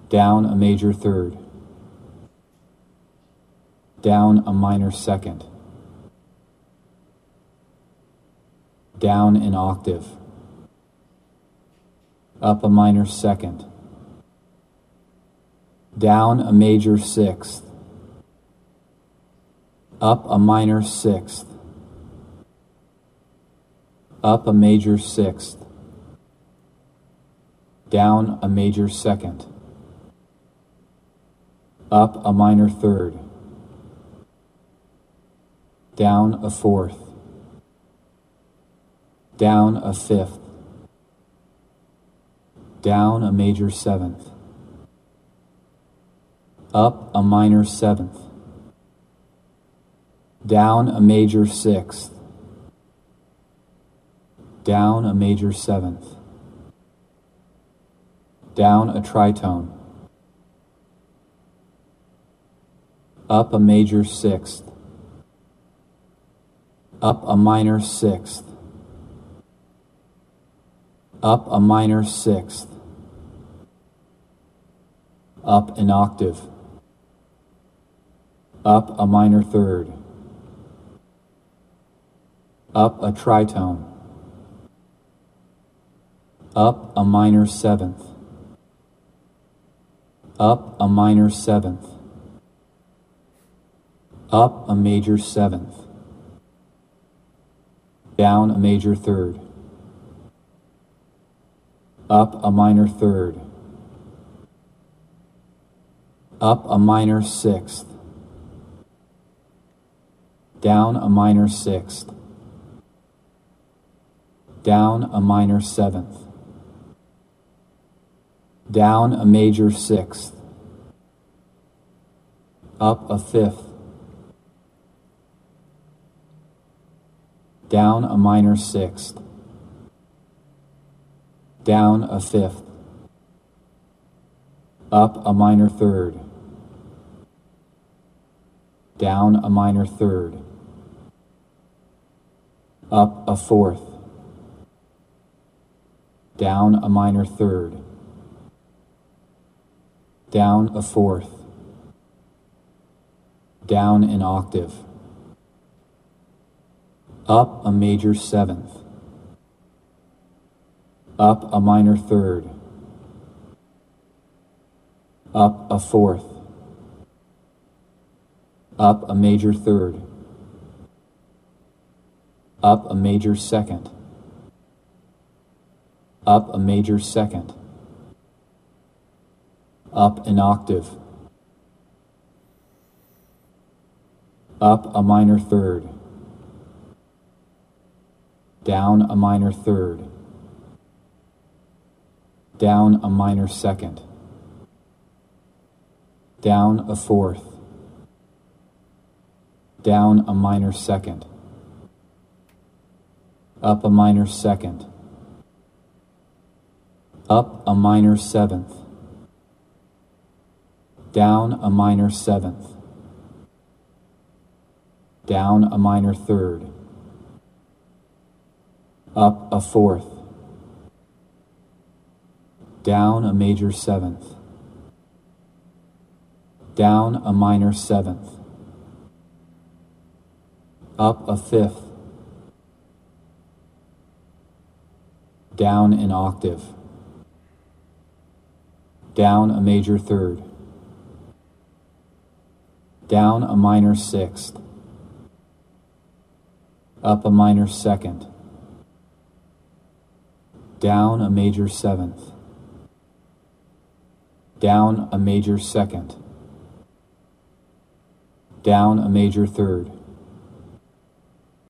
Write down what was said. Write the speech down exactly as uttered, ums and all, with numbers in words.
down a major third, down a minor second, down an octave, up a minor second, down a major sixth, up a minor sixth, up a major sixth, down a major second, up a minor third, down a fourth, down a fifth, down a major seventh, up a minor seventh, down a major sixth, down a major seventh, down a tritone, up a major sixth, up a minor sixth, up a minor sixth, up an octave, up a minor third, up a tritone, up a minor seventh, up a minor seventh, up a major seventh, down a major third, up a minor third, up a minor sixth, down a minor sixth, down a minor seventh, down a major sixth, up a fifth, down a minor sixth, down a fifth, up a minor third, down a minor third, up a fourth, down a minor third, down a fourth, down an octave, up a major seventh, up a minor third, up a fourth, up a major third, up a major second, up a major second, up an octave, up a minor third, down a minor third, down a minor second, down a fourth, down a minor second, up a minor second, up a minor seventh, down a minor seventh, down a minor third, up a fourth, down a major seventh, down a minor seventh, up a fifth, down an octave, down a major third, down a minor sixth, up a minor second, down a major seventh, down a major second, down a major third,